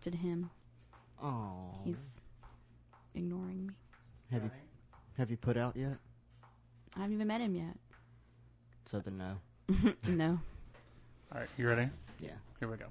texted him. Oh. He's ignoring me. Have you put out yet? I haven't even met him yet. So then no. No. All right, you ready? Yeah. Here we go.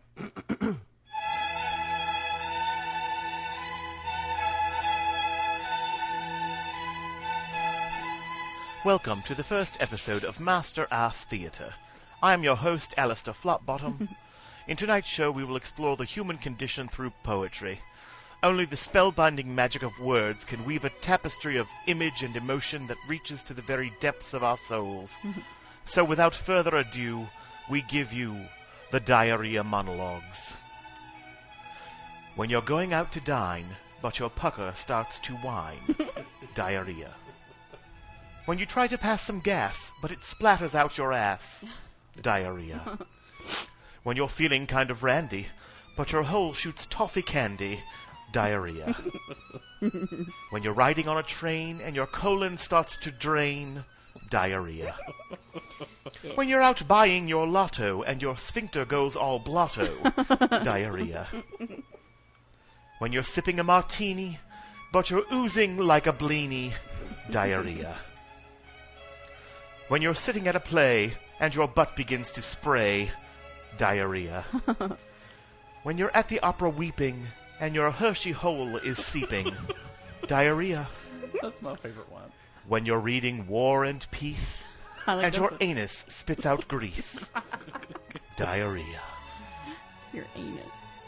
Welcome to the first episode of Master Ass Theatre. I am your host, Alistair Flopbottom. In tonight's show, we will explore the human condition through poetry. Only the spellbinding magic of words can weave a tapestry of image and emotion that reaches to the very depths of our souls. So without further ado, we give you the Diarrhea Monologues. When you're going out to dine, but your pucker starts to whine. Diarrhea. When you try to pass some gas, but it splatters out your ass. Diarrhea. When you're feeling kind of randy, but your hole shoots toffee candy. Diarrhea. When you're riding on a train and your colon starts to drain. Diarrhea. When you're out buying your lotto and your sphincter goes all blotto. Diarrhea. When you're sipping a martini, but you're oozing like a bleenie. Diarrhea. When you're sitting at a play and your butt begins to spray. Diarrhea. When you're at the opera weeping and your Hershey hole is seeping. Diarrhea. That's my favorite one. When you're reading War and Peace and your anus spits out grease. Diarrhea. Your anus.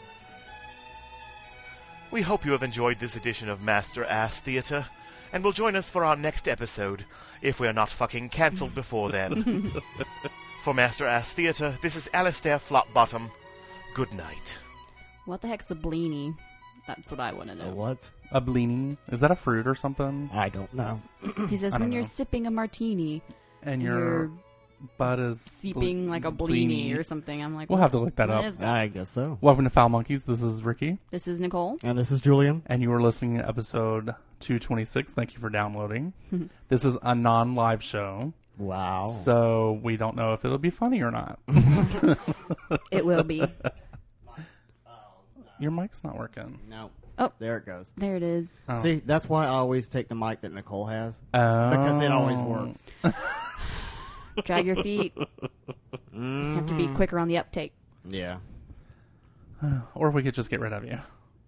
We hope you have enjoyed this edition of Master Ass Theatre, and will join us for our next episode, if we're not fucking cancelled before then. For Master Ass Theatre, this is Alistair Flopbottom. Good night. What the heck's a bleenie? That's what I want to know. What? A blini? Is that a fruit or something? I don't know. He says I don't when you're know. sipping a martini And you're your butt is seeping like a bleenie or something. I'm like, We'll have to look that what up. is that? I guess so. Welcome to Foul Monkeys. This is Ricky, This is Nicole. And this is Julian. and you are listening to episode 226. Thank you for downloading. This is a non-live show, Wow. so we don't know if it'll be funny or not. It will be. Your mic's not working. No. Oh. There it goes. There it is. Oh. See, that's why I always take the mic that Nicole has. Oh. Because it always works. Drag your feet. Have to be quicker on the uptake. Yeah. Or we could just get rid of you.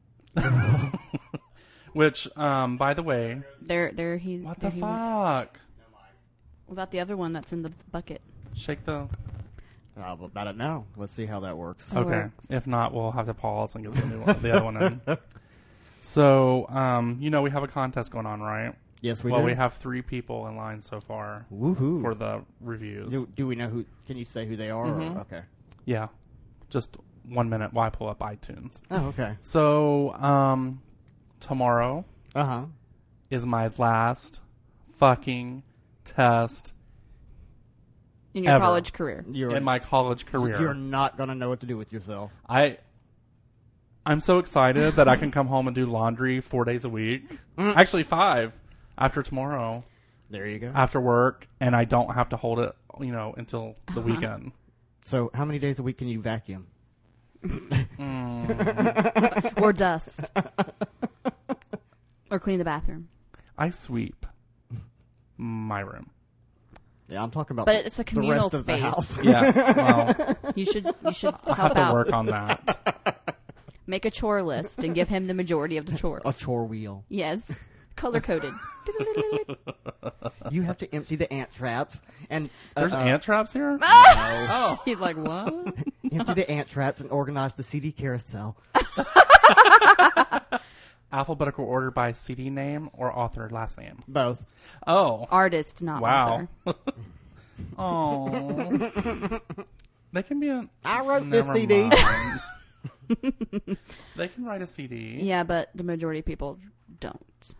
Which, by the way, There he. what there the he went. fuck? What about the other one that's in the bucket? Shake the... About it now. Let's see how that works. It Okay. works. If not, we'll have to pause and get the new one, the other one in. So, we have a contest going on, right? Yes, we Well, do. we have 3 people in line so far Woohoo. for the reviews. Do we know who? Can you say who they are? Mhm. Or, okay. Yeah. Just 1 minute while I pull up iTunes. Oh, okay. So, tomorrow Uh-huh. is my last fucking test In your Ever. college career. You're in my college career. You're not going to know what to do with yourself. I'm so excited that I can come home and do laundry 4 days a week. Actually, 5 after tomorrow, There you go. after work, and I don't have to hold it, until the weekend. So how many days a week can you vacuum? Or dust. Or clean the bathroom. I sweep my room. Yeah, I'm talking about But it's a the communal rest of the space. house. Yeah, well, You should I have help to out. work on that. Make a chore list and give him the majority of the chores. A chore wheel. Yes. Color coded. You have to empty the ant traps and There's ant traps here? no. Oh. He's like, what? Empty the ant traps and organize the CD carousel. Alphabetical order by CD name or author last name? Both. Oh. Artist, not Wow. author. Oh. They can be a... I wrote this Never CD. mind. They can write a CD. Yeah, but the majority of people don't.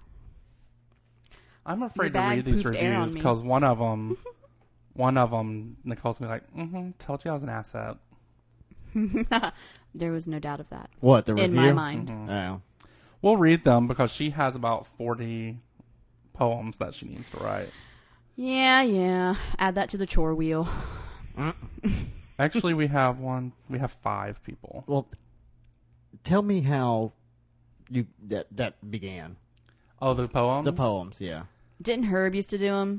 I'm afraid to bag read these poofed air on reviews me. because one of them, Nicole's gonna be like, told you I was an asset. There was no doubt of that. What, the In review? my mind. Oh. We'll read them because she has about 40 poems that she needs to write. Yeah. Add that to the chore wheel. Actually, we have 5 people. Well, tell me how you that began. Oh, the poems? The poems, yeah. Didn't Herb used to do them?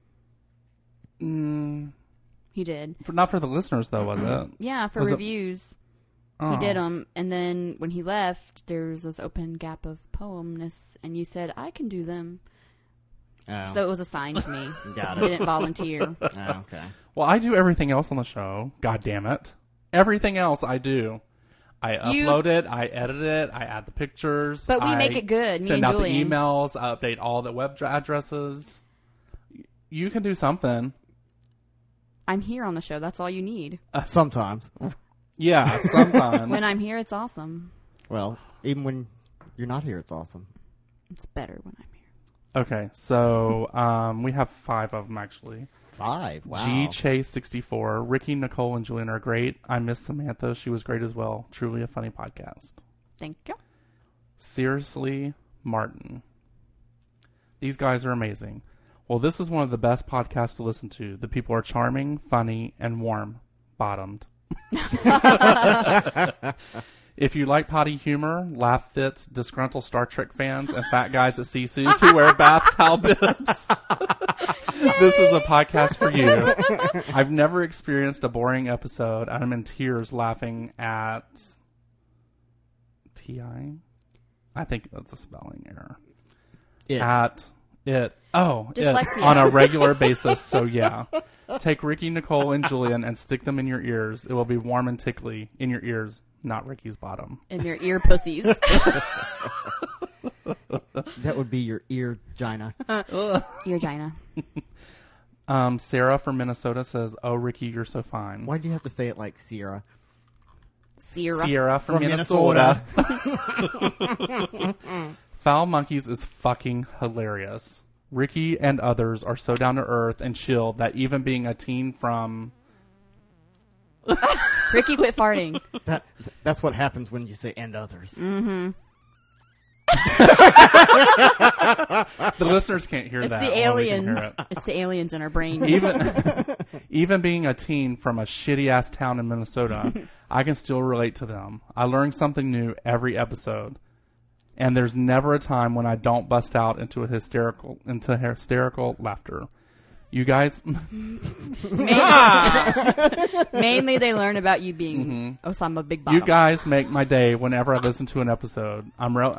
Mm, He did. not for the listeners, though, was it? Yeah, for Was it- reviews. Oh. He did them, and then when he left, there was this open gap of poemness, and you said, I can do them. Oh, So it was assigned to me. got I it. didn't volunteer. Oh, okay. Well, I do everything else on the show. God damn it. Everything else I do. I upload it, I edit it, I add the pictures. But we I make it good, me Send and out Julian. the emails, I update all the web addresses. You can do something. I'm here on the show. That's all you need. Sometimes. Yeah, sometimes. When I'm here, it's awesome. Well, even when you're not here, it's awesome. It's better when I'm here. Okay, so we have 5 of them, actually. 5. Wow. G Chase 64. Ricky, Nicole, and Julian are great. I miss Samantha. She was great as well. Truly a funny podcast. Thank you. Seriously, Martin. These guys are amazing. Well, this is one of the best podcasts to listen to. The people are charming, funny, and warm-bottomed. If you like potty humor, laugh fits, disgruntled Star Trek fans, and fat guys at Sisu's who wear bath towel bibs, this is a podcast for you. I've never experienced a boring episode, and I'm in tears laughing at T.I. I think that's a spelling error. At it. Oh, it Dyslexia. on a regular basis. So yeah, take Ricky, Nicole, and Julian and stick them in your ears. It will be warm and tickly in your ears, not Ricky's bottom. In your ear pussies. That would be your ear gina. Your gina. Sarah from Minnesota says, "Oh, Ricky, you're so fine." Why do you have to say it like Sierra? Sierra from From Minnesota. Foul Monkeys is fucking hilarious. Ricky and others are so down to earth and chill that even being a teen from Ricky, quit farting. That's what happens when you say "and others." the listeners can't hear It's that. the only we can hear aliens. it. It's the aliens in our brain. Even being a teen from a shitty ass town in Minnesota, I can still relate to them. I learn something new every episode, and there's never a time when I don't bust out into hysterical laughter. You guys, Mainly they learn about you being Osama Big Bottom. you guys make my day whenever I listen to an episode. Really.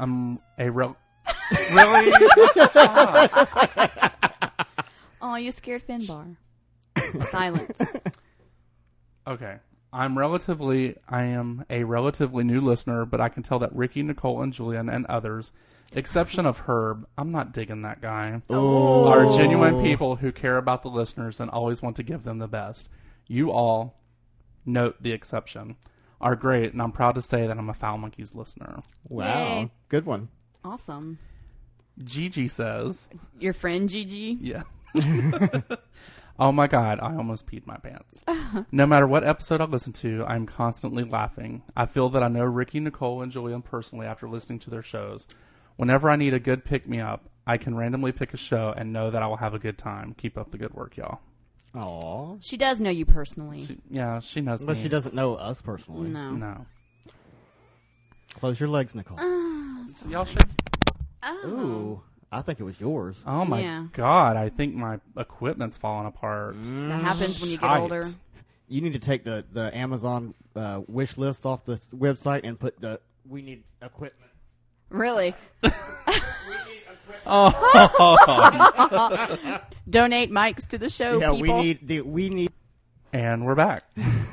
Oh, you scared Finbar. Silence. Okay. I am a relatively new listener, but I can tell that Ricky, Nicole, and Julian and others, exception of Herb, I'm not digging that guy, are genuine people who care about the listeners and always want to give them the best. You all, note the exception, are great, and I'm proud to say that I'm a Foul Monkeys listener. Wow, Yay. good one. Awesome. Gigi says, Your friend Gigi? yeah. Oh my God, I almost peed my pants. No matter what episode I listen to, I'm constantly laughing. I feel that I know Ricky, Nicole, and Julian personally after listening to their shows. Whenever I need a good pick-me-up, I can randomly pick a show and know that I will have a good time. Keep up the good work, y'all. Aw. She does know you personally. She knows But me. she doesn't know us personally. No. No. Close your legs, Nicole. So y'all should... Ooh, I think it was yours. Oh my Yeah. God, I think my equipment's falling apart. That happens when you get Shite. older. You need to take the Amazon wish list off the website and put we need equipment. Really? Oh, Donate mics to the show, Yeah, people. we need. and we're back.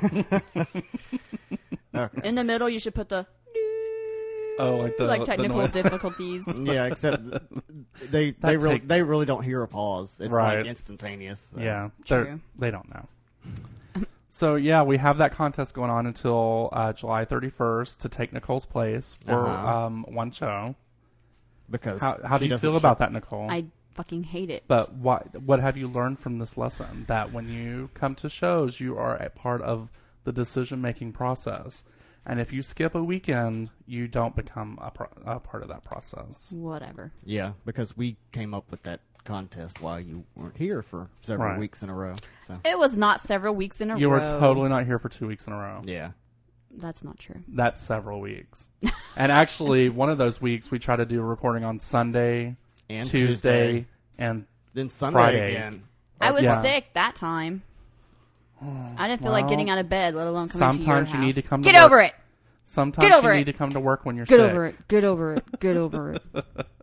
Okay. In the middle, you should put the Oh, like the technical noise. difficulties. Yeah, except they really don't hear a pause. It's Right. like instantaneous. So. Yeah, True. they don't know. So yeah, we have that contest going on until July 31st to take Nicole's place for one show. Because How do she you doesn't feel about that, Nicole? I fucking hate it. But what have you learned from this lesson? That when you come to shows, you are a part of the decision-making process. And if you skip a weekend, you don't become a part of that process. Whatever. Yeah, because we came up with that contest while you weren't here for several Right. weeks in a row. So It was not several weeks in a You row. were totally not here for 2 weeks in a row. yeah, That's not true. That's several weeks. And actually, one of those weeks we try to do a recording on Sunday, And Tuesday, and then Sunday Friday. again. I was Yeah. sick that time. I didn't feel like getting out of bed, let alone coming to your sometimes house. you need to come Get to work. over it. Sometimes Get over you it. need to come to work when you're Get sick. over it. Get over it. Get over it.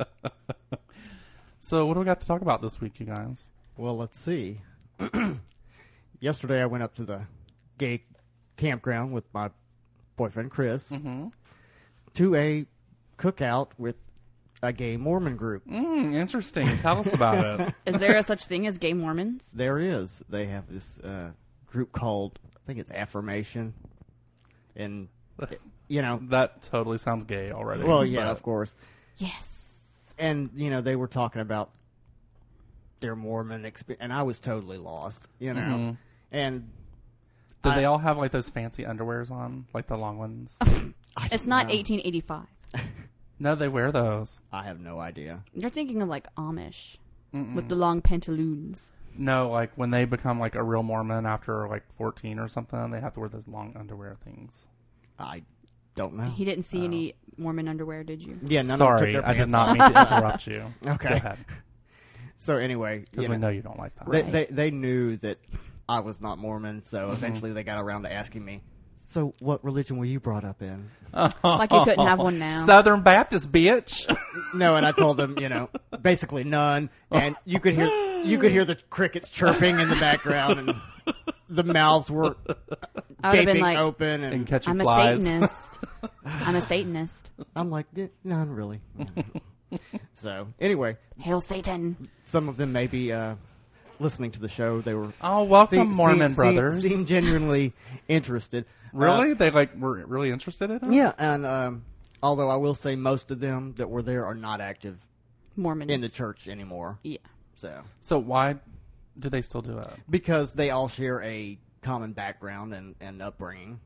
So what do we got to talk about this week, you guys? Well, let's see. Yesterday I went up to the gay campground with my boyfriend Chris to a cookout with a gay Mormon group. Interesting. Tell us about it. Is there a such thing as gay Mormons? There is. They have this group called, I think it's Affirmation. And, you know, That totally sounds gay already. well, yeah, but- of course. Yes. And, you know, they were talking about their Mormon experience, and I was totally lost, you know. And Do they all have like those fancy underwears on, like the long ones? It's not 1885. No, they wear those. I have no idea. You're thinking of like Amish with the long pantaloons. No, like when they become like a real Mormon after like 14 or something, they have to wear those long underwear things. I don't know. He didn't see any Mormon underwear, did you? Yeah, none Sorry, of them took their I did pants not off. mean to interrupt you. Okay. Go ahead, So anyway, because you we know, know you don't like that. they knew that I was not Mormon, so eventually they got around to asking me, so what religion were you brought up in? Like you couldn't have one now. Southern Baptist, bitch. No, and I told them, you know, basically none, and you could hear the crickets chirping in the background, and the mouths were I would have been gaping like, open, And and catching I'm a flies. Satanist. I'm a Satanist. I'm like, none really. So anyway, Hail Satan. some of them may be listening to the show. They were Oh, welcome, Mormon brothers. Seem genuinely interested. Really? They like were really interested in it? Yeah, and although I will say most of them that were there are not active Mormons. in the church anymore. Yeah. So why do they still do it? Because they all share a common background and upbringing.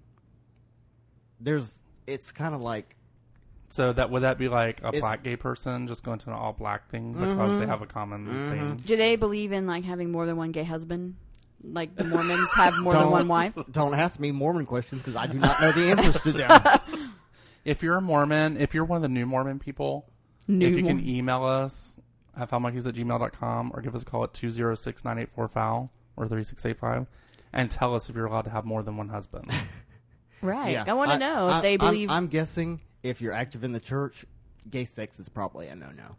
It's kind of like, So that would that be like a It's- black gay person just going to an all black thing because they have a common thing? Do they believe in like having more than one gay husband? Like the Mormons have more than one wife? don't ask me Mormon questions because I do not know the answers to them. If you're a Mormon, if you're one of the new Mormon people, if you can email us at foulmonkeys@gmail.com or give us a call at 206-984-FOUL or 3685 and tell us if you're allowed to have more than one husband. Right. Yeah. I want to know if they believe. I'm guessing if you're active in the church, gay sex is probably a no-no.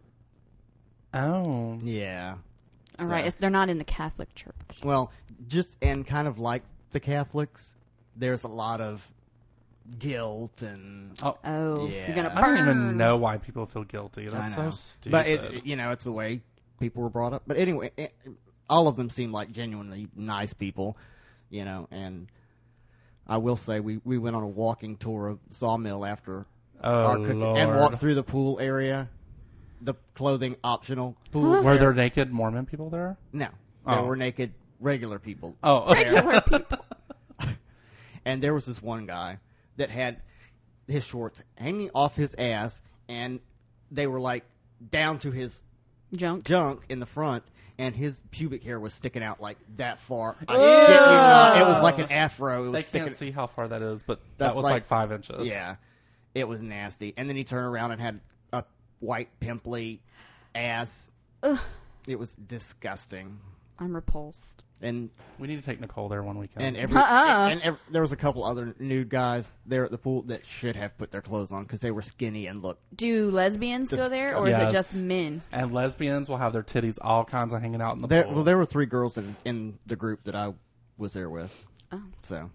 Oh. Yeah. All right. They're not in the Catholic Church. Well, and kind of like the Catholics, there's a lot of guilt and Oh, Yeah. you're gonna I don't even burn. know why people feel guilty. I That's know. so stupid. But it's the way people were brought up. But anyway, all of them seem like genuinely nice people, and I will say we went on a walking tour of Sawmill after our cooking Lord. and walked through the pool area, the clothing optional pool. Were there naked Mormon people there? No, there Oh. were naked regular people. Oh, okay. Regular people. And there was this one guy that had his shorts hanging off his ass, and they were like down to his Junk. junk in the front, and his pubic hair was sticking out like that far. I shit you not. It was like an afro. It was They sticking. can't see how far that is, but That's that was like- like 5 inches. Yeah, it was nasty. And then he turned around and had a white pimply ass. It was disgusting. I'm repulsed. And We need to take Nicole there one weekend. there was a couple other nude guys there at the pool that should have put their clothes on because they were skinny and looked. Do lesbians go there, or is Yes. it just men? And lesbians will have their titties all kinds of hanging out in the pool. Well, there were 3 girls in the group that I was there with. Oh. So,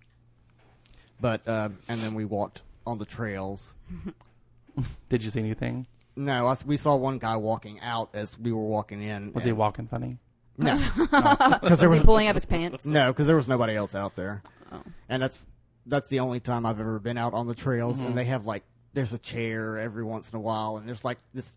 but and then we walked on the trails. Did you see anything? No, we saw one guy walking out as we were walking in. Was he walking funny? No, because there Was was he pulling up his pants? there was nobody else out there, Oh. and that's the only time I've ever been out on the trails. And they have there's a chair every once in a while, and there's like this.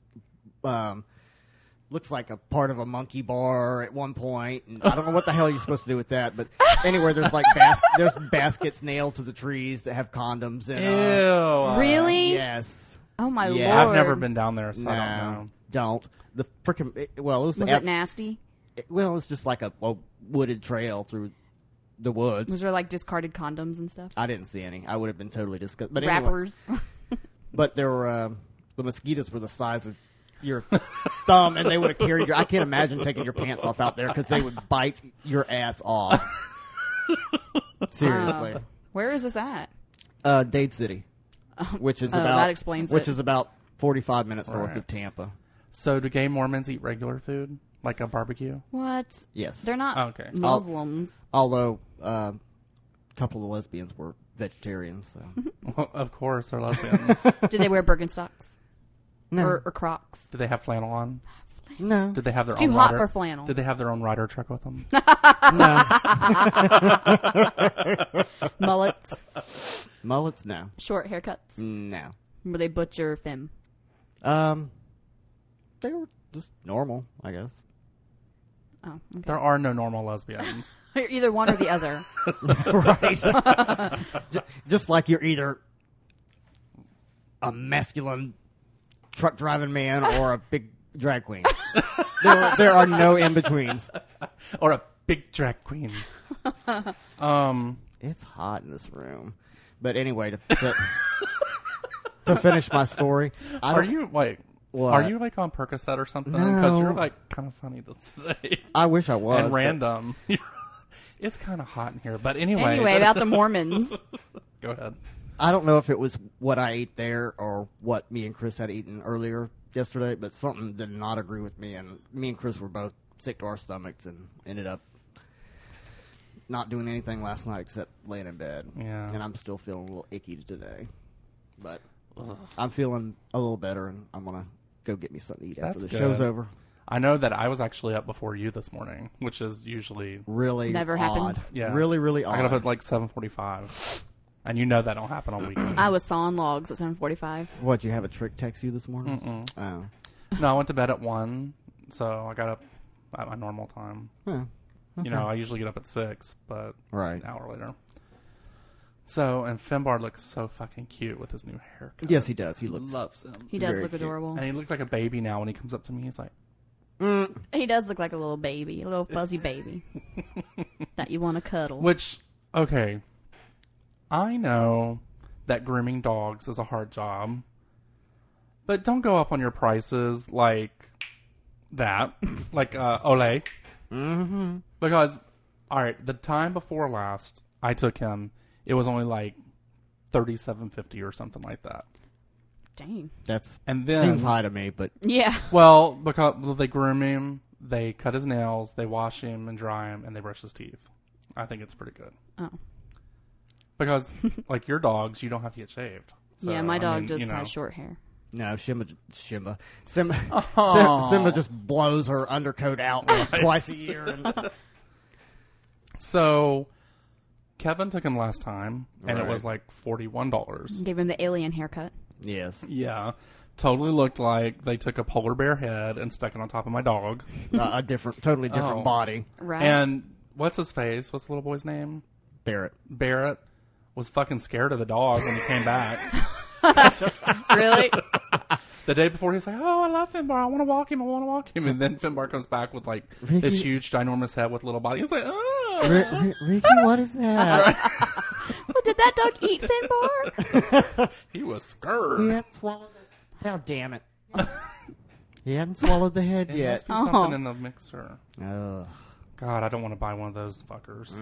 Looks like a part of a monkey bar at one point, and I don't know what the hell you're supposed to do with that. But anyway, there's there's baskets nailed to the trees that have condoms in. Ew. Really? Yes. Oh my Yeah. I've lord! never been down there, so I don't know. Don't. The freaking it was Was it nasty? well, it's just like a wooded trail through the woods. Was there like discarded condoms and stuff? I didn't see any. I would have been totally disgusted. But anyway, Wrappers. but there were the mosquitoes were the size of your thumb, and they would have carried your. I can't imagine taking your pants off out there because they would bite your ass off. Seriously, Where is this at? Dade City, which is about that explains which it. is about 45 minutes north Right. of Tampa. So do gay Mormons eat regular food, like a barbecue? What? Yes, They're not Okay. Muslims. although a couple of lesbians were vegetarians. So. Well, of course, they're lesbians. Do they wear Birkenstocks? No, Or Crocs? Did they have flannel on? no, Did they have their It's own too hot rider? for flannel. Did they have their own rider truck with them? no. Mullets? Mullets, no, Short haircuts? no. Were they butcher femme? They were just normal, I guess. Oh, okay. There are no normal lesbians. You're either one or the other. Right. Just like you're either a masculine truck driving man or a big drag queen. there are no in betweens. Or a big drag queen. It's hot in this room. But anyway, to finish my story, Are you like? What? Are you like on Percocet or something? Because No. you're like kind of funny today I wish I was. and but random. It's kind of hot in here, but anyway. Anyway, about the Mormons. Go ahead. I don't know if it was what I ate there or what me and Chris had eaten earlier yesterday, but something did not agree with me, and me and Chris were both sick to our stomachs and ended up not doing anything last night except laying in bed. Yeah. And I'm still feeling a little icky today. But I'm feeling a little better, and I'm going to go get me something to eat after That's the show's good. over. I know that I was actually up before you this morning, which is usually Really Never odd. happens. Yeah. Really, really odd. I got up at like 7:45, and you know that don't happen on weekends. I was sawing logs at 7:45. What, you have a trick text you this morning? Mm-mm. Oh. No, I went to bed at 1, so I got up at my normal time. Huh. You know, I usually get up at 6, but Right. an hour later. So, and Finbar looks so fucking cute with his new haircut. Yes, he does. He looks... Loves him. He does Very look cute. adorable. And he looks like a baby now when he comes up to me. He's like, He does look like a little baby, a little fuzzy baby that you want to cuddle. which, okay, I know that grooming dogs is a hard job, but don't go up on your prices like that, like Olay. Mm-hmm. Because, all right, the time before last I took him, it was only like $37.50 or something like that. Dang. That's... And then, Seems high to me, but... Yeah. well, because they groom him, they cut his nails, they wash him and dry him, and they brush his teeth. I think it's pretty good. Oh. Because, like your dogs, you don't have to get shaved. So, Yeah, my I dog mean, just you know. has short hair. No, Simba Aw. Simba just blows her undercoat out twice a year. And, So, Kevin took him last time, and it Right. was like $41. Gave him the alien haircut. yes, Yeah. Totally looked like they took a polar bear head and stuck it on top of my dog. a totally different Oh. body. Right. And what's his face? What's the little boy's name? Barrett. Barrett was fucking scared of the dog when he came back. Really? The day before, he was like, "Oh, I love Finbar. I want to walk him. I want to walk him." And then Finbar comes back with like this huge, ginormous head with little body. He's like, "Oh." Ricky, what is that? Well, did that dog eat Finbar? He was He scared. hadn't swallowed it. Oh, damn it. He hadn't swallowed the head It yet. must be Oh. something in the mixer. Ugh. God, I don't want to buy one of those fuckers.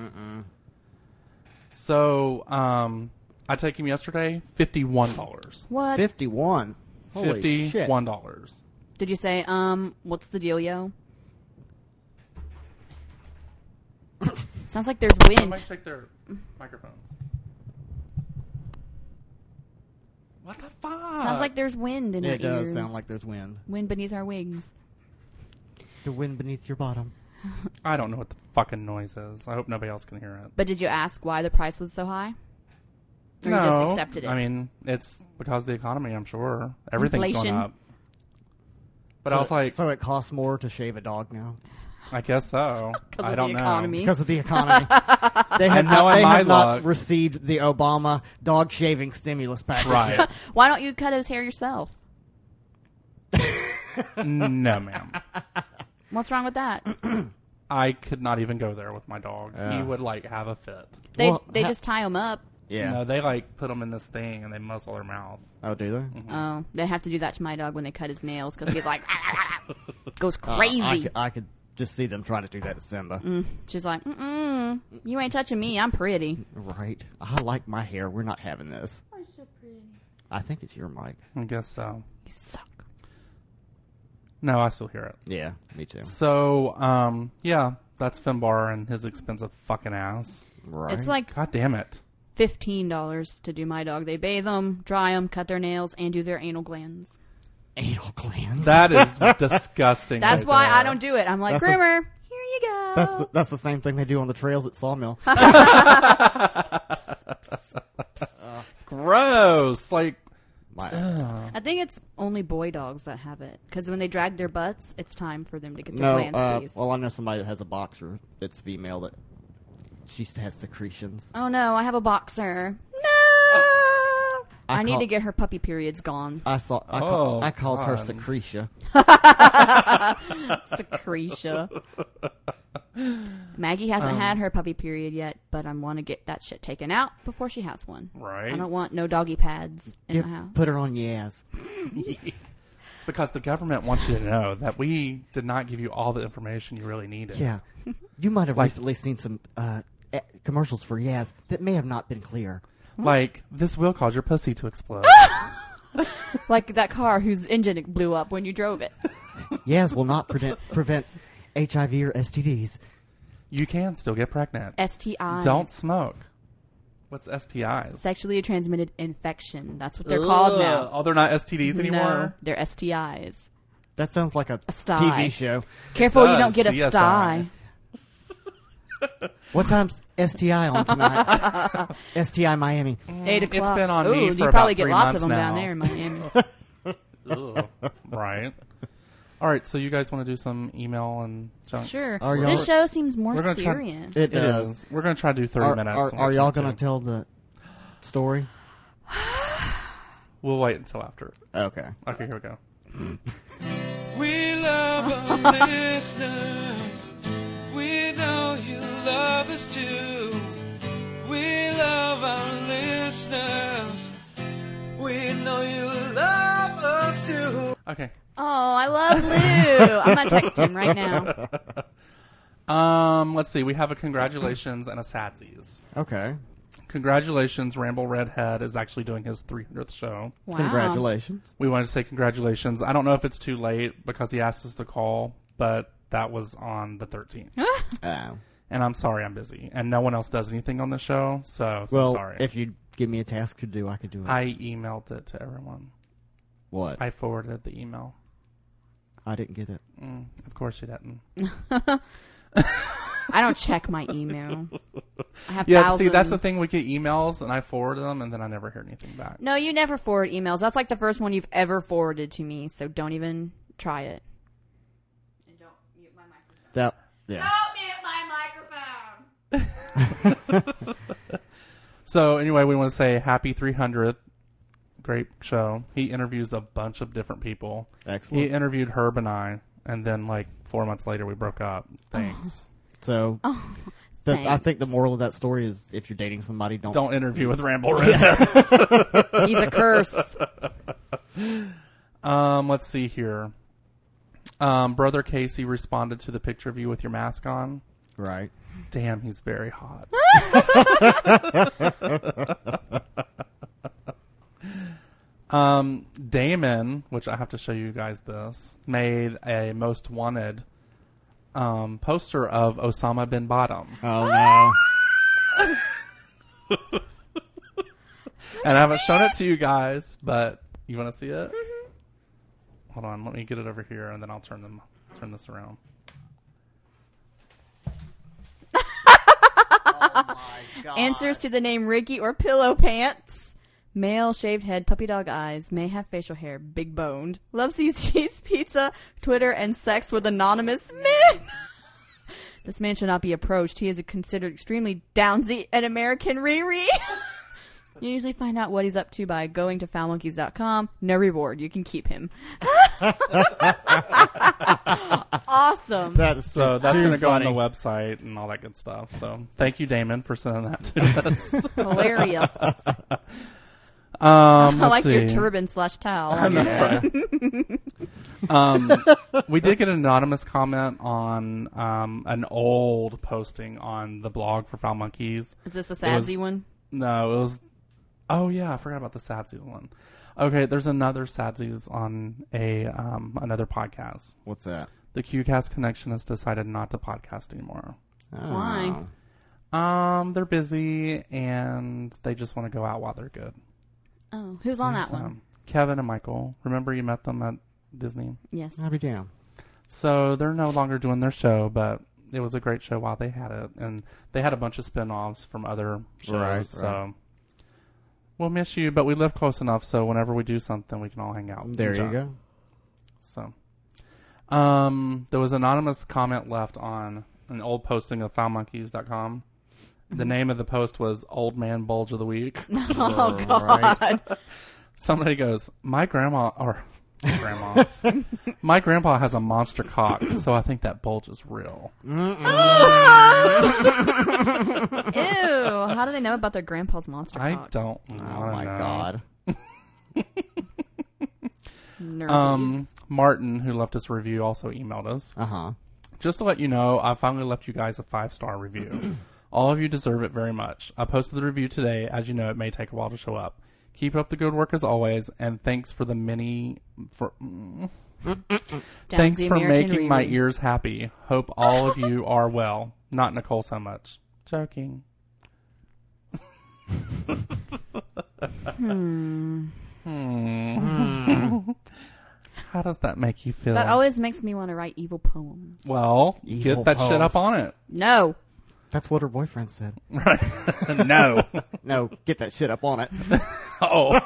So, I take him yesterday, $51. What? 51. Holy shit. $51. Did you say, what's the deal, yo? Sounds like there's wind. Somebody check their microphones. What the fuck? Sounds like there's wind in our It does ears. sound like there's wind. Wind beneath our wings. The wind beneath your bottom. I don't know what the fucking noise is. I hope nobody else can hear it. But did you ask why the price was so high? Or you just accepted it? I mean, it's because of the economy, I'm sure. Everything's Inflation. going up. But so, I was like, so it costs more to shave a dog now I guess so. 'Cause I of don't the know. economy. because of the economy. They have know not, in they my have not luck- received the Obama dog shaving stimulus package Right. yet. Why don't you cut his hair yourself? No, ma'am. What's wrong with that? I could not even go there with my dog. He would like have a fit. They Well, just tie them up. Yeah. No, they like put them in this thing and they muzzle their mouth. Oh, do they? Mm-hmm. Oh, they have to do that to my dog when they cut his nails because he's like goes crazy. I could just see them trying to do that to Simba. She's like, you ain't touching me. I'm pretty. Right. I like my hair. We're not having this. I'm so pretty. I think it's your mic. I guess so. You suck. No, I still hear it. Yeah, me too. So, yeah, that's Finbar and his expensive fucking ass. Right. It's like God damn it. $15 to do my dog. They bathe them, dry them, cut their nails, and do their anal glands. anal glands. That is disgusting. That's right why there. I don't do it. I'm like, That's groomer, here you go. That's the same thing they do on the trails at Sawmill. Gross. Like, I think it's only boy dogs that have it. Because when they drag their butts, it's time for them to get their No, glands squeezed. well, I know somebody that has a boxer that's female that she has secretions. Oh no, I have a boxer. No! I need to get her puppy periods gone. I calls her God. Secretia. Secretia. Maggie hasn't had her puppy period yet, but I want to get that shit taken out before she has one. right? I don't want no doggy pads in the house. Put her on Yaz. Because the government wants you to know that we did not give you all the information you really needed. Yeah. You might have Like- recently seen some commercials for Yaz that may have not been clear. Like, this will cause your pussy to explode. Like that car whose engine blew up when you drove it. Yaz will not prevent HIV or STDs. You can still get pregnant. STIs. Don't smoke. What's STIs? Sexually transmitted infection. That's what they're called now. Oh, they're not STDs anymore? No, they're STIs. That sounds like a sty. TV show. Careful you does, don't get a CSI. sty. What time's STI on tonight? STI Miami. 8 o'clock. It's been on Ooh, me you for probably about get 3 lots of months them down now. there in Miami. Ugh. Right. All right, so you guys want to do some email and junk? Sure. Are y'all- This show seems more We're gonna try- serious. It It does. is. We're going to try to do 30 minutes. Are y'all going to tell the story? We'll wait until after. Okay. Okay, here we go. We love our listeners. We know you love us too. We love our listeners. We know you love us too. Okay. Oh, I love Lou. I'm going to text him right now. Let's see. We have a congratulations and a sadsies. Okay. Congratulations, Ramble Redhead is actually doing his 300th show. Wow. Congratulations. We wanted to say congratulations. I don't know if it's too late because he asked us to call, but that was on the 13th. Oh. And I'm sorry I'm busy. And no one else does anything on the show, so Well, I'm sorry. if you give me a task to do, I could do it. I emailed it to everyone. What? I forwarded the email. I didn't get it. Of course you didn't. I don't check my email. I have Yeah, thousands. see, that's the thing. We get emails, and I forward them, and then I never hear anything back. No, you never forward emails. That's like the first one you've ever forwarded to me, so don't even try it. And don't mute my microphone. That, yeah. Don't mute my microphone! So, anyway, we want to say happy 300th. Great show. He interviews a bunch of different people. Excellent. He interviewed Herb and I, and then, 4 months later, we broke up. Thanks. So, I thanks. think the moral of that story is if you're dating somebody, Don't interview with Ramble Redhead. He's a curse. Let's see here. Brother Casey responded to the picture of you with your mask on. Right. Damn, he's very hot. Damon, which I have to show you guys this, made a most wanted poster of Osama bin Laden. Oh, no. And I haven't shown it to you guys, but you want to see it? Hold on, let me get it over here, and then I'll turn this around. Answers to the name Ricky or Pillow Pants. Male, shaved head, puppy dog eyes, may have facial hair, big boned. Loves cheese, pizza, Twitter, and sex with anonymous men. This man should not be approached. He is considered extremely downsy and American Riri. You usually find out what he's up to by going to foulmonkeys.com. No reward. You can keep him. Awesome. That's So that's too going to go on funny. the website and all that good stuff. So thank you, Damon, for sending that to us. Hilarious. I I liked your turban / towel. Yeah. We did get an anonymous comment on an old posting on the blog for Foul Monkeys. Is this a was- Sadsy one? No, it was. Oh yeah, I forgot about the Sadsies one. Okay, there's another Sadsies on a another podcast. What's that? The QCast Connection has decided not to podcast anymore. Why? They're busy and they just want to go out while they're good. Oh, who's on that So, one? Kevin and Michael. Remember you met them at Disney? Yes. I'll be damned. So they're no longer doing their show, but it was a great show while they had it. And they had a bunch of spin-offs from other shows. Right, so right. we'll miss you, but we live close enough, so whenever we do something, we can all hang out. There and you chat. go. So there was an anonymous comment left on an old posting of foulmonkeys.com. The name of the post was Old Man Bulge of the Week. Oh, Right. God. Somebody goes, my grandma has a monster cock, so I think that bulge is real. Ew. How do they know about their grandpa's monster I cock? don't know. Oh my God. Nerdy. Martin, who left us a review, also emailed us. Just to let you know, I finally left you guys a 5-star review. All of you deserve it very much. I posted the review today. As you know, it may take a while to show up. Keep up the good work as always, and thanks for the thanks the for American making my Riri. ears happy. Hope all of you are well. Not Nicole so much. Joking. How does that make you feel? That always makes me want to write evil poems. Well, Evil get that shit poems. up on it. No. That's what her boyfriend said. Right. No. No, get that shit up on it. Oh.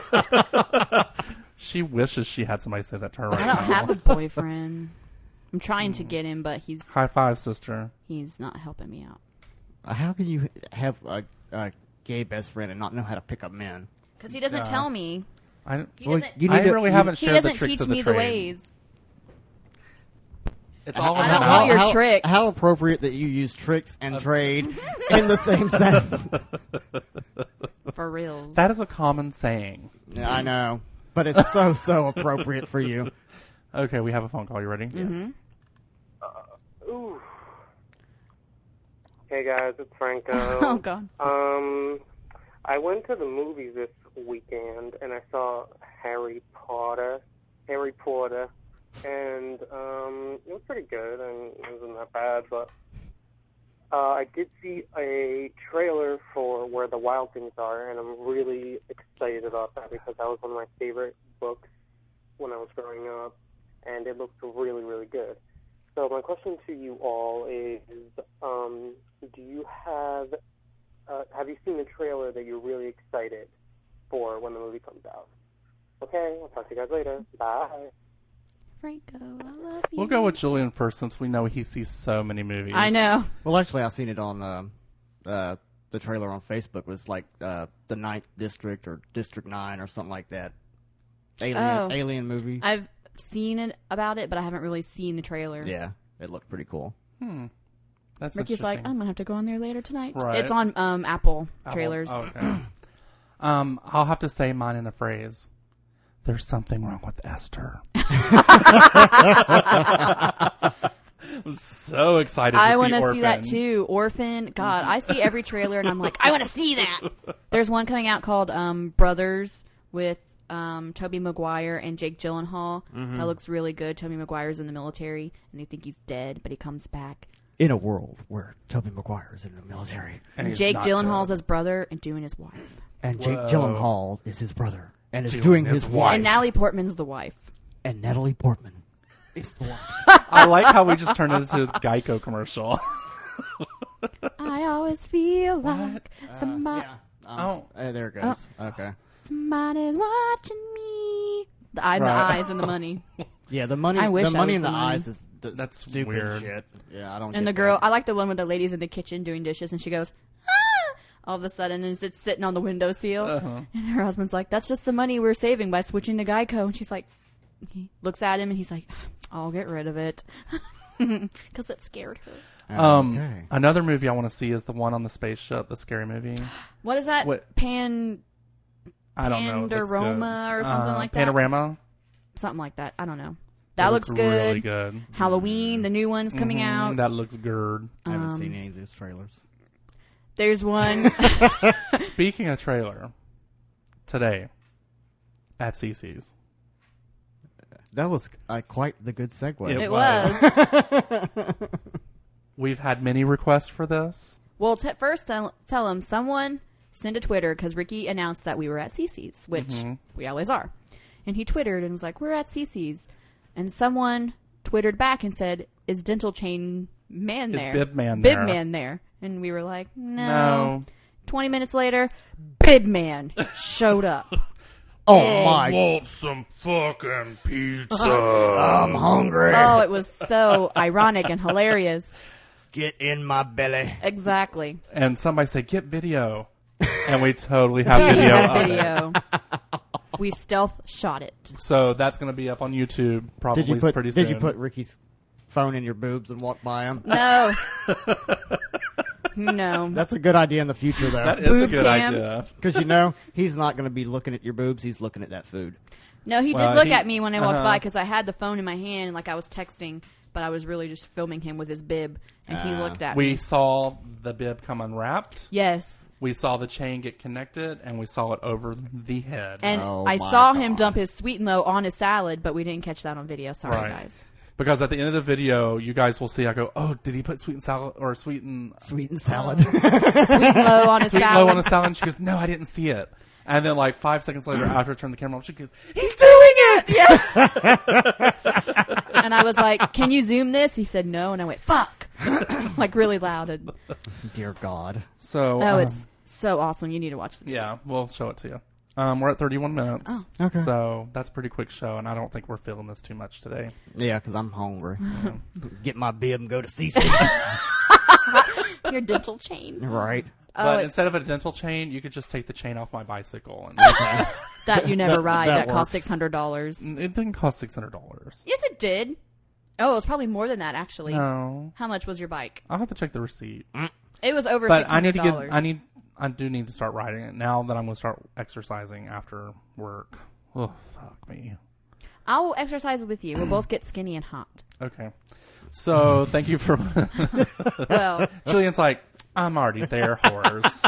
She wishes she had somebody say that to her right I don't now. have a boyfriend. I'm trying to get him, but High five, sister. he's not helping me out. How can you have a gay best friend and not know how to pick up men? Because he doesn't Yeah. tell me. I He Well, doesn't, you need I to- really you- haven't he shared the doesn't tricks teach of the me the trade. ways. It's all I in don't the know mouth. your tricks. How appropriate that you use tricks and trade in the same sentence. For real. That is a common saying. Yeah, I know, but it's so appropriate for you. Okay, we have a phone call. You ready? Mm-hmm. Ooh. Hey guys, it's Franco. Oh, God. I went to the movies this weekend and I saw Harry Potter, and it was pretty good and it wasn't that bad, but I did see a trailer for Where the Wild Things Are, and I'm really excited about that because that was one of my favorite books when I was growing up, and it looks really, really good. So my question to you all is, do you have you seen the trailer that you're really excited for when the movie comes out? Okay, I'll talk to you guys later. Bye. Franco, I love you. We'll go with Julian first since we know he sees so many movies. I know. Well, actually, I've seen it on the trailer on Facebook. Was like the 9th District or District 9 or something like that. Alien movie. I've seen it about it, but I haven't really seen the trailer. Yeah, it looked pretty cool. That's Ricky's like, interesting. I'm going to have to go on there later tonight. Right. It's on Apple trailers. Oh, okay. I'll have to say mine in a phrase. There's something wrong with Esther. I'm so excited to I see want to Orphan. see that too. Orphan. God, I see every trailer and I'm like, I want to see that. There's one coming out called Brothers with Tobey Maguire and Jake Gyllenhaal. That looks really good. Tobey Maguire's in the military and they think he's dead, but he comes back. In a world where Tobey Maguire is in the military And he's Jake not Gyllenhaal's dead. his brother and doing his wife. and Jake Whoa. Gyllenhaal is his brother and is Doing doing his his wife. wife. And Natalie Portman's the wife. And Natalie Portman is the wife. I like how we just turned into a Geico commercial. I always feel like somebody, There it goes. Okay. somebody's watching me. The eye, the Right. eyes, and the money. Yeah, the money. I wish the I money was in the the money. eyes is That's stupid weird. shit. Yeah, I don't. And get the girl, that. I like the one with the ladies in the kitchen doing dishes, and she goes, ah! All of a sudden, and it's sitting on the windowsill. And her husband's like, that's just the money we're saving by switching to Geico. And she's like, he looks at him and he's like, I'll get rid of it. Because it scared her. Okay. Another movie I want to see is the one on the spaceship, the scary movie. What is that? What? I don't know. It looks Pandorama good. or something like that? Panorama. Something like that. I don't know. That It looks good. Really good. Halloween, the new one's coming out. That looks good. I haven't seen any of those trailers. There's one. Speaking of trailer, today at CC's. That was quite the good segue. It was. We've had many requests for this. Well, first tell him someone send a Twitter because Ricky announced that we were at CC's, which we always are. And he Twittered and was like, we're at CC's. And someone Twittered back and said, is Dental Chain Man there? Is Bib Man there? Bib Man there. And we were like, No. 20 minutes later, Bib Man showed up. Oh my! Want some fucking pizza? I'm hungry. Oh, it was so ironic and hilarious. Get in my belly. Exactly. And somebody said, get video. And we totally have video of it. Video. We stealth shot it. So that's going to be up on YouTube probably pretty soon. Did you put Ricky's phone in your boobs and walk by him? No. No. That's a good idea in the future, though. That is a Boob good cam. idea. Because, he's not going to be looking at your boobs. He's looking at that food. No, he Well, did look he- at me when I walked uh-huh. by because I had the phone in my hand and like I was texting, but I was really just filming him with his bib, and he looked at We me. saw the bib come unwrapped. Yes. We saw the chain get connected, and we saw it over the head. And Oh I my saw him God. dump his Sweet and Low on his salad, but we didn't catch that on video. Sorry, Right. guys. Because at the end of the video, you guys will see, I go, oh, did he put sweet and salad or sweet and Sweet and salad. Sweet and Low on his sweet and salad. low on a salad? And she goes, no, I didn't see it. And then like 5 seconds later, after I turned the camera off, she goes, he's doing it! Yeah. And I was like, can you zoom this? He said no, and I went, fuck. Like really loud. And, Dear God. So, it's so awesome. You need to watch the video. yeah, we'll show it to you. We're at 31 minutes. Oh. Okay. So that's a pretty quick show, and I don't think we're feeling this too much today. Yeah, because I'm hungry. Get my bib and go to CC. Your dental chain. Right. But it's- instead of a dental chain, you could just take the chain off my bicycle. And That you never ride. that That cost works. $600. it didn't cost $600. Yes, it did. Oh, it was probably more than that, actually. No. How much was your bike? I'll have to check the receipt. It was over But $600. I do need to start riding it now that I'm going to start exercising after work. Oh, fuck me. I will exercise with you. We'll both get skinny and hot. Okay. So thank you for. Well, Julian's like, I'm already there, horrors.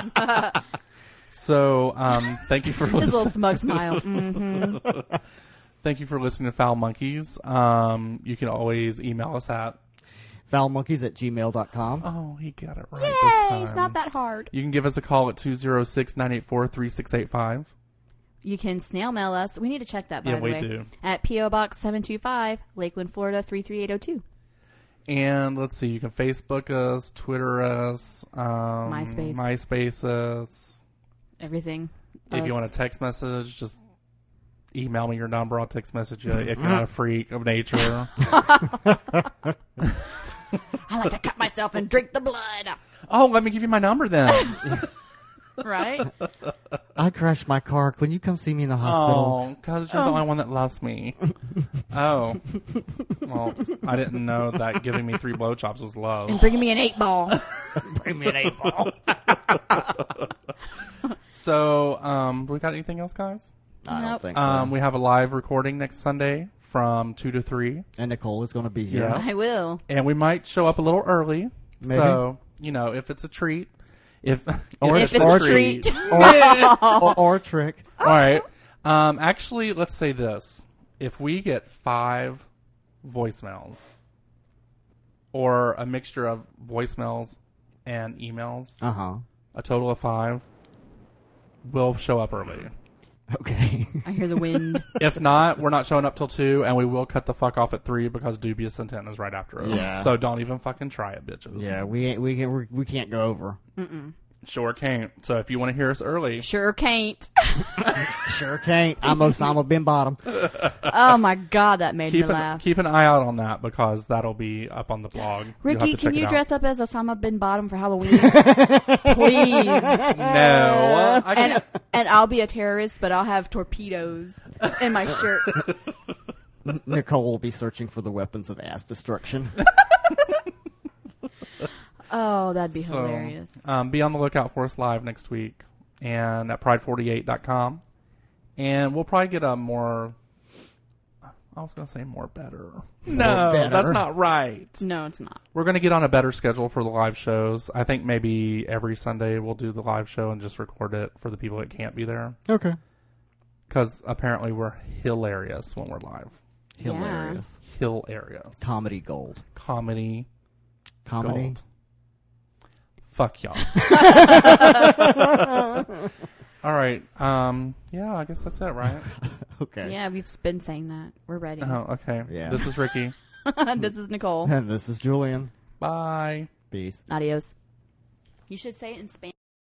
So thank you for his little listening. smug smile. Mm-hmm. Thank you for listening to Foul Monkeys. You can always email us at. Foulmonkeys@gmail.com. Oh, he got it right this Yay! time. It's not that hard. You can give us a call at 206-984-3685. You can snail mail us. We need to check that, by Yeah, the we way. do. At P.O. Box 725, Lakeland, Florida 33802. And let's see, you can Facebook us, Twitter us, MySpace us. Everything. If you want a text message, just email me your number. I'll text message you if you're not a freak of nature. I like to cut myself and drink the blood. Oh, let me give you my number then. Right? I crashed my car. Can you come see me in the hospital? Oh, because you're the only one that loves me. Oh. Well, I didn't know that giving me 3 blowjobs was love. And bring me an 8-ball. Bring me an 8-ball. So, we got anything else, guys? I don't Nope. think so. We have a live recording next Sunday from 2 to 3. And Nicole is going to be here. Yeah. I will. And we might show up a little early. Maybe. So, if it's a treat. If If it's a treat. or a trick. All right. Actually, let's say this. If we get 5 voicemails or a mixture of voicemails and emails, Uh-huh. a total of 5, we'll show up early. Okay. I hear the wind. If not, we're not showing up till 2, and we will cut the fuck off at 3 because Dubious Intent is right after us. Yeah. So don't even fucking try it, bitches. Yeah, we can't go over. Sure can't. So if you want to hear us early, Sure can't. Sure can't. I'm Osama bin Bottom. Oh, my God. That made me laugh. keep an eye out on that because that'll be up on the blog. You'll Ricky, have to can check you it out. dress up as Osama bin Bottom for Halloween? Please. No. And I'll be a terrorist, but I'll have torpedoes in my shirt. Nicole will be searching for the weapons of ass destruction. Oh, that'd be hilarious. Be on the lookout for us live next week and at pride48.com. And we'll probably get a more... I was going to say more better. No, better. that's not right. No, it's not. We're going to get on a better schedule for the live shows. I think maybe every Sunday we'll do the live show and just record it for the people that can't be there. Okay. Because apparently we're hilarious when we're live. Hilarious. Hilarious. Comedy gold. Comedy. Gold. Fuck y'all. All right. Yeah, I guess that's it, right? Okay. Yeah, we've been saying that. We're ready. Oh, okay. Yeah. This is Ricky. This is Nicole. And this is Julian. Bye. Peace. Adios. You should say it in Spanish.